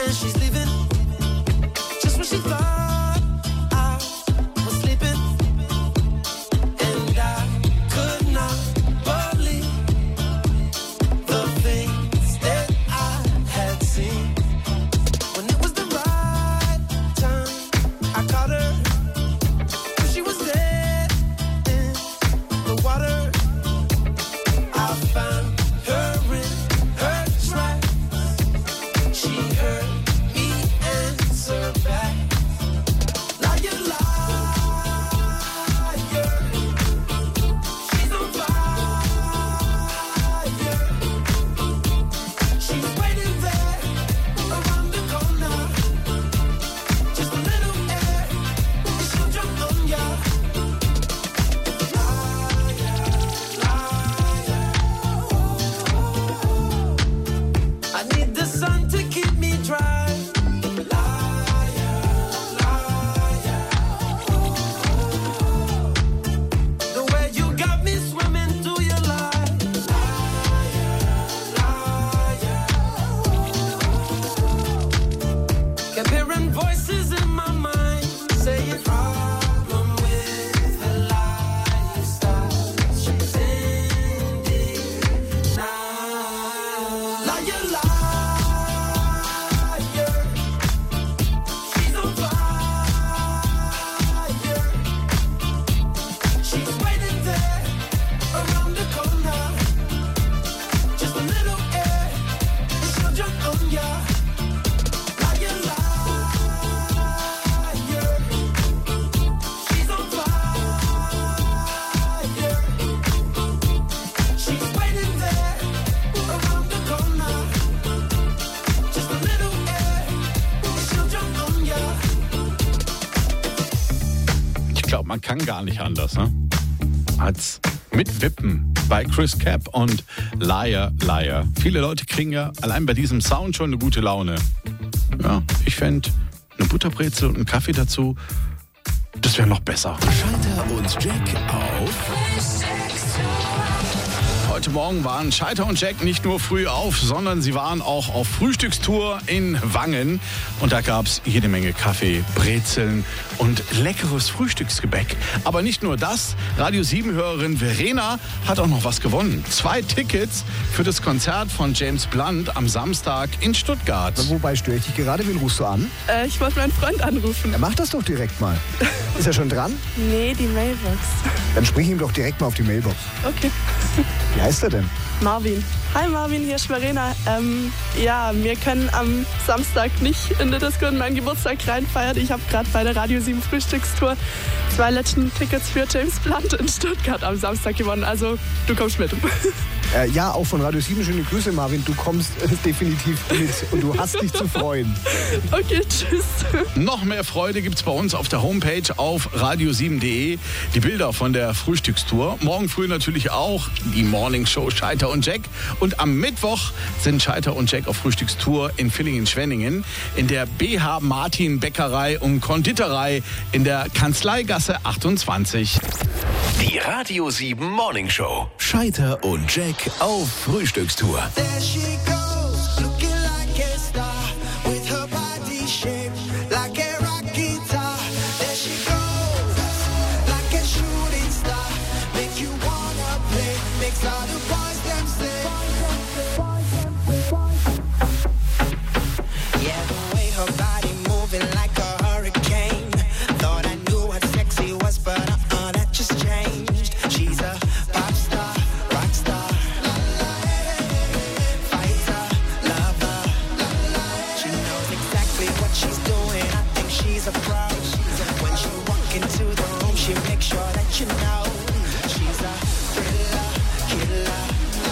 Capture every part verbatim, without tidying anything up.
and she's leaving. Just when she thought I was sleeping, and I could not believe the things that I had seen. When it was the right time, I caught her. She was dead in the water. I found her in her tracks. She heard me answer back. Liar, liar. She's on fire. She's waiting there around the corner. Just a little air, and she'll jump on ya. I need the sun to keep me dry. Liar, liar. The way you got me swimming through your lies. Liar, liar. Kept hearing voices in my mind saying, problem with her lifestyle. She's in denial. Liar, liar. She's on fire. She's waiting there around the corner. Just a little air, and she'll jump on ya. Liar, liar. She's on fire. She's waiting there around the corner. Just a little air, and she'll jump on ya. Ich glaube, man kann gar nicht anders, ne? Als mit Wippen bei Chris Cap und Liar, Liar. Viele Leute kriegen ja allein bei diesem Sound schon eine gute Laune. Ja, ich fände eine Butterbrezel und einen Kaffee dazu, das wäre noch besser. Schalter und Jack auf Heute Morgen waren Schalter und Jack nicht nur früh auf, sondern sie waren auch auf Frühstückstour in Wangen. Und da gab es jede Menge Kaffee, Brezeln und leckeres Frühstücksgebäck. Aber nicht nur das, Radio sieben-Hörerin Verena hat auch noch was gewonnen. Zwei Tickets für das Konzert von James Blunt am Samstag in Stuttgart. Wobei störe ich dich gerade? Wen rufst du an? Äh, ich wollte meinen Freund anrufen. Ja, mach das doch direkt mal. Ist er schon dran? Nee, die Mailbox. Dann sprich ihm doch direkt mal auf die Mailbox. Okay. Wie heißt er denn? Marvin. Hi Marvin, hier ist Verena. Ähm, ja, wir können am Samstag nicht in der Disco in meinen Geburtstag reinfeiern. Ich habe gerade bei der Radio sieben Frühstückstour zwei letzten Tickets für James Blunt in Stuttgart am Samstag gewonnen. Also, du kommst mit. Äh, ja, auch von Radio sieben schöne Grüße, Marvin. Du kommst äh, definitiv mit und du hast dich zu freuen. Okay, tschüss. Noch mehr Freude gibt's bei uns auf der Homepage auf radio sieben punkt de. Die Bilder von der Frühstückstour. Morgen früh natürlich auch die Morning Show Schalter und Jack. Und am Mittwoch sind Schalter und Jack auf Frühstückstour in Villingen-Schwenningen in der B H Martin Bäckerei und Konditorei in der Kanzleigasse achtundzwanzig. die Radio sieben Morning Show. Schalter und Jack auf Frühstückstour. There she goes, looking like a star, with her body shaped like a rock guitar. There she goes, like a shooting star, make you wanna play, makes all the boys them say. Yeah, the way her body moving like a hurricane. Thought I knew what sexy was, but uh-uh, that just changed. She's a pop star, rock star. She's a pro. When she walk into the room, she makes sure that you know she's a thriller, killer,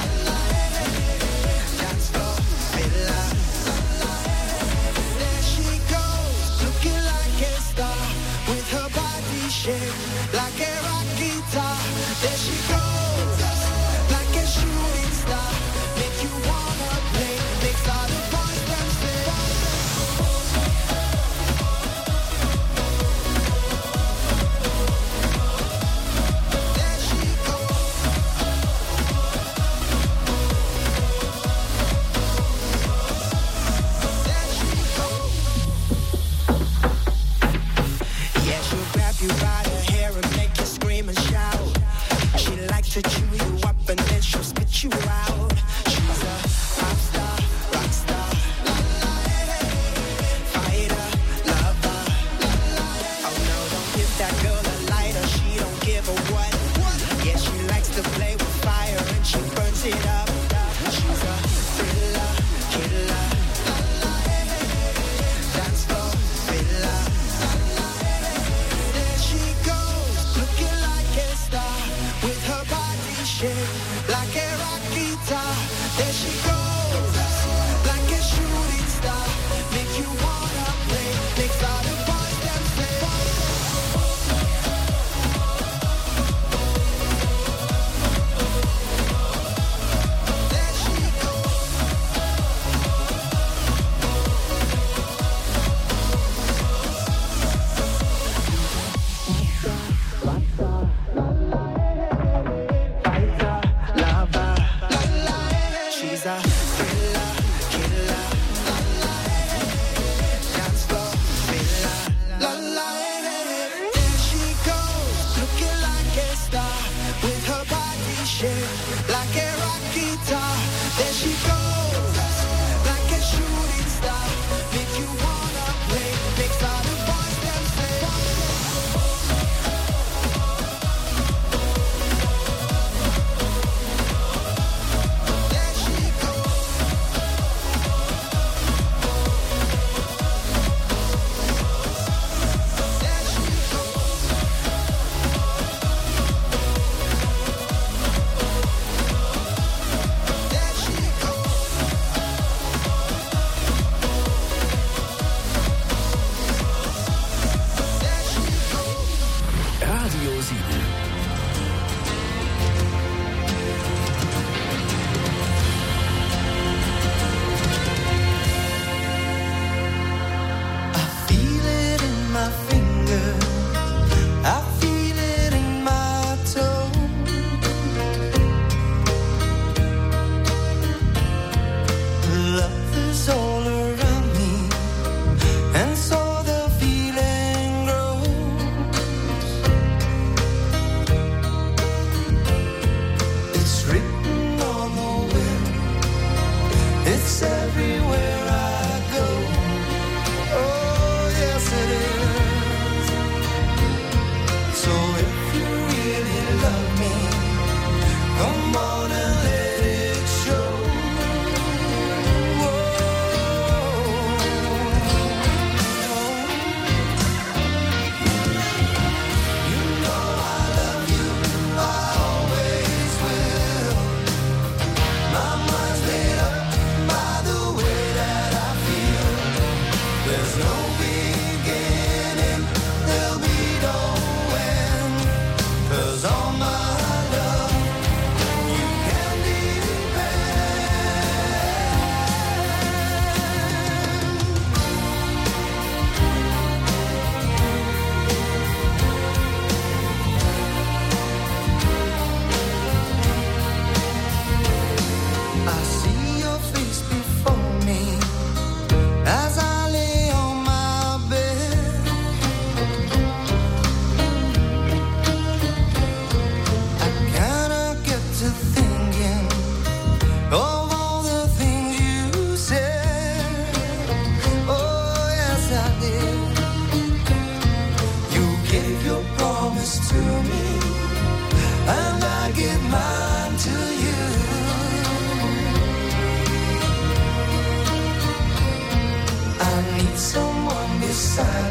dance floor filler. There she goes, looking like a star, with her body shaped like a rock guitar. There she goes, like a shooting star, make you wanna play, makes all the boys them say. There's no beginning, there'll be no end. 'Cause all my love, you can depend. I see your face before me as I lay on my bed. I kinda get to thinking of all the things you said. Oh, yes, I did. You gave your promise to me, and I give mine to you. I need someone beside